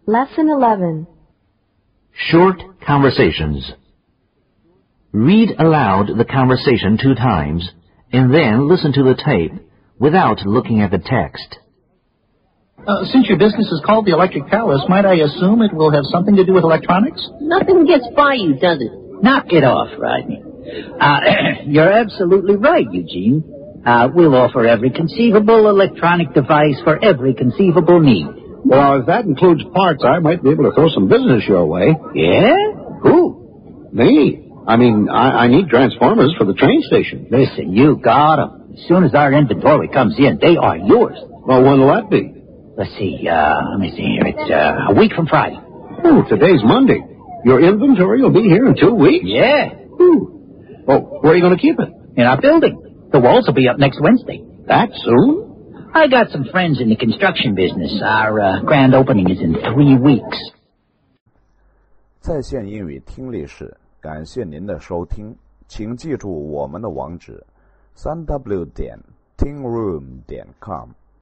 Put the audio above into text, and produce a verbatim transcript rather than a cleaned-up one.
Lesson eleven. Short conversations. Read aloud the conversation two times, and then listen to the tape without looking at the text. Uh, since your business is called the Electric Palace, might I assume it will have something to do with electronics? Nothing gets by you, does it? Knock it off, Rodney. Uh, you're absolutely right, Eugene. Uh, we'll offer every conceivable electronic device for every conceivable need. Well, if that includes parts, I might be able to throw some business your way. Yeah? Who? Me. I mean, I, I need transformers for the train station. Listen, you got 'em. As soon as our inventory comes in, they are yours. Well, when'll that be? Let's see, uh, let me see here. It's uh, a week from Friday. Oh, today's Monday. Your inventory will be here in two weeks? Yeah. Ooh. Oh, where are you going to keep it? In our building. The walls will be up next Wednesday. That soon? I got some friends in the construction business. Our uh, grand opening is in three weeks. 在线英语听力室，感谢您的收听，请记住我们的网址：三 w 点 tingroom 点 com。